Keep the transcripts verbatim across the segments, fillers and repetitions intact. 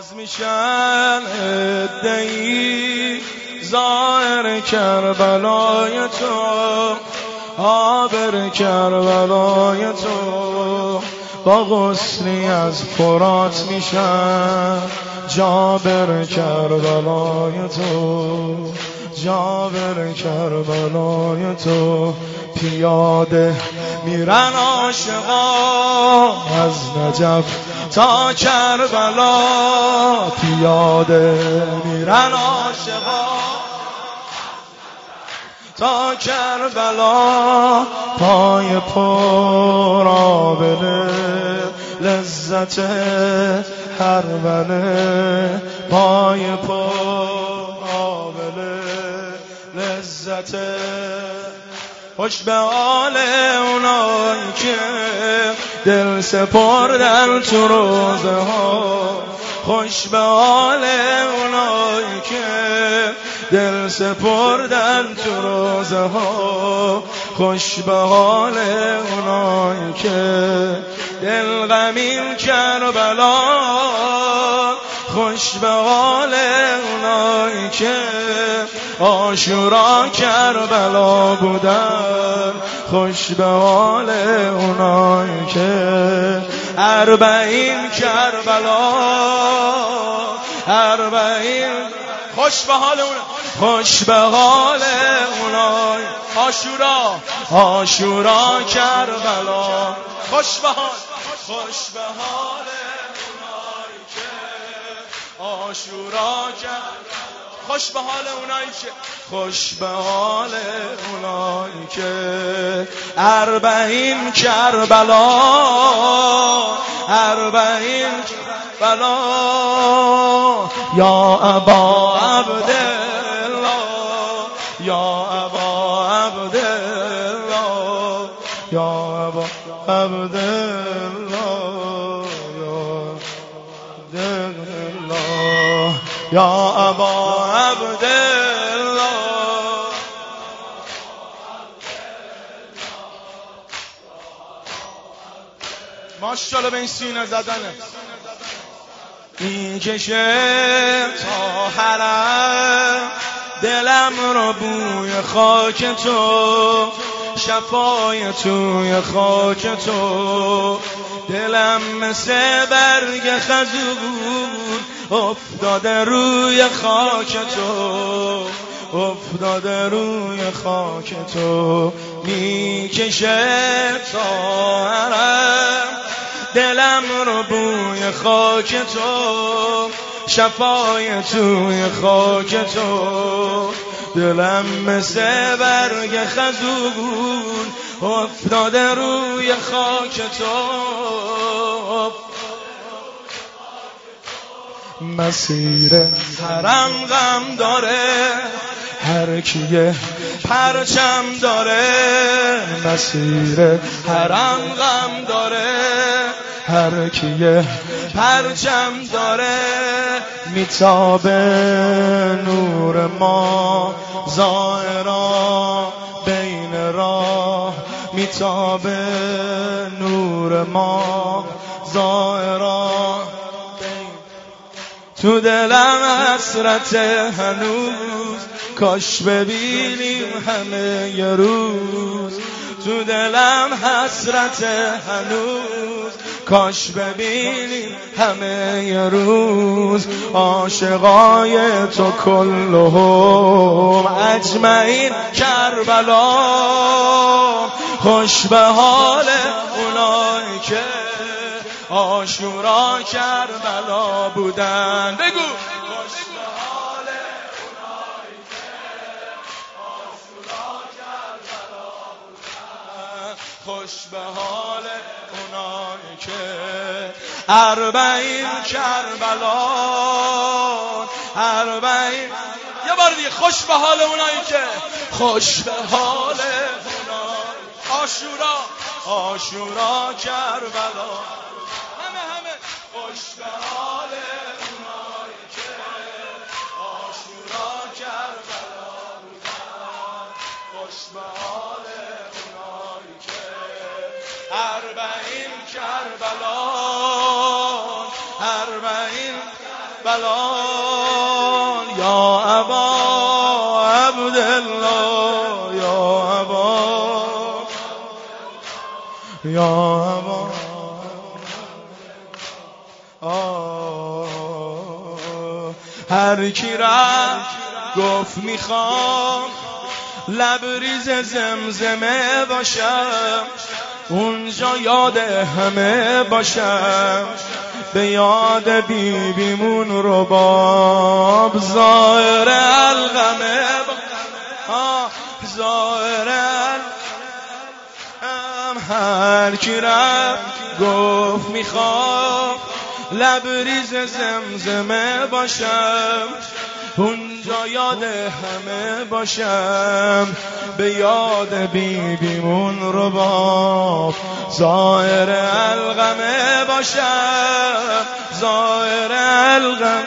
باز میشن ادعی ظاهر کربلای تو، آبر کربلای تو، با غسلی از فرات میشن جابر کربلای تو، جابر کربلای تو. پیاده میرن عاشقا از نجف تا کربلا، پیاده میرن عاشقا تا کربلا. پای پر آبله لذت هر بله، پای پر آبله لذت. خوش به حال اونایی که دل سپردن تو روزه ها، خوش به حال اونایی که دل سپردن تو روزه ها، خوش به حال اونایی که دل غمین کربلا، خوش به حال اونایی که عاشورا کربلا بودن، خوش به حال اونایی که اربعین کربلا، اربعین. خوش به حال اونایی، خوش به حال اونایی عاشورا، عاشورا کربلا. خوش به حال، خوش به حال اونایی که عاشورا کربلا، خوش به حال اونایی که، خوش به حال اونایی که اربعین کربلا، اربعین کربلا. یا ابا عبدالله، یا ابا عبدالله، یا ابا عبدالله، یا ابا عبدالله. ماشاءالله به این سینه زدنه. میکشه تا حرم دلم رو بوی خاک تو، شفای توی خاک تو. دلم مثل برگ خزون افتاده روی خاک تو، افتاده روی خاک تو. میکشه تا حرم دلم رو بوی خاک تو، شفای توی خاک تو. دلم مثل برگ خزون افتاده روی خاک تو. مسیر حرم غم داره هر کیه پرچم داره، مسیر حرم غم داره هر کیه پرچم داره. میتابه نور ما ظاهرا بین راه، میتابه نور ما ظاهرا. تو دلم حسرت هنوز کاش ببینیم همه یه روز، تو دلم حسرت هنوز کاش ببینیم همه یه روز. عاشقای تو کلهم اجمعین کربلا، خوش به حال اونایی که عاشورا کربلا بودن. بگو خوش به حال اونایی که عاشورا کربلا بودن، خوش به حال اونایی که اربعین کربلا، اربعین. یه بار دیگه خوش به حال اونایی که، خوش به حال اونایی عاشورا، عاشورا کربلا. خوش به حال اونایی که عاشورا کربلا بودن، خوش به حال اونایی که اربعین کربلا، اربعین. بلال یا ابا عبدالله یا ابا یا ابا هر کی رفت گفت میخوام لبریز زمزمه باشم، اونجا یاد همه باشم، به یاد بیبیمون رباب ظاهر الغمه ظاهر الغم. هر کی رفت گفت میخوام لبریز زمزمه باشم، اونجا یاد همه باشم، به یاد بیبیمون رباب ظاهر الغمه باشم، ظاهر الغم.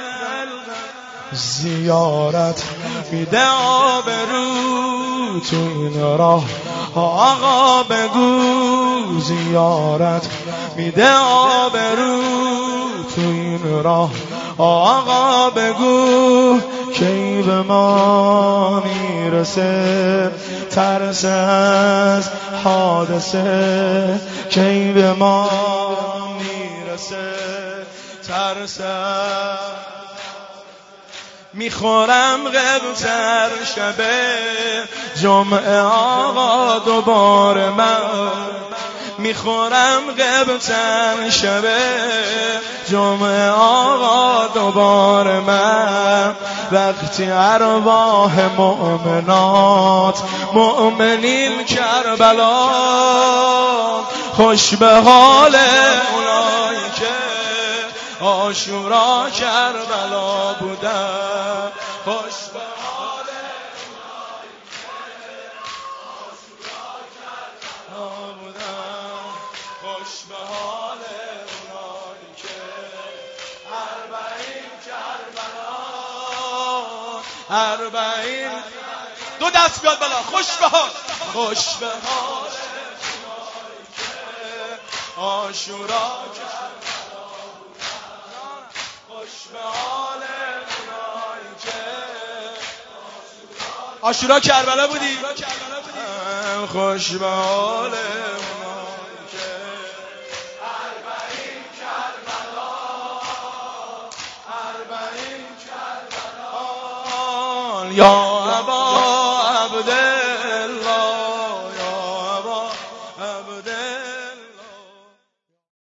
زیارت میده آبرو تو این راه آقا بگو، زیارت میده آبرو تو این راه آقا بگو، کی به ما میرسه ترس از حادثه، کی به ما میرسه ترس از. میخورم غبتر شبه جمعه آقا دوباره من، میخورم غبتر شبه جمعه آقا دوباره من، وقتی ارواح مؤمنات مؤمنین کربلا خوش به حال اونایی که عاشورا کربلا بودن، خوش به حال اونایی که عاشورا کربلا بودن، خوش به حال اونایی که اربعین کربلا اربعین. دو دست بیاد بالا، خوش به حال، خوش به حال اونایی که عاشورا عاشورا کربلا بودی، خوش به حال اونایی که اربعین کربلا اربعین کربلا. یا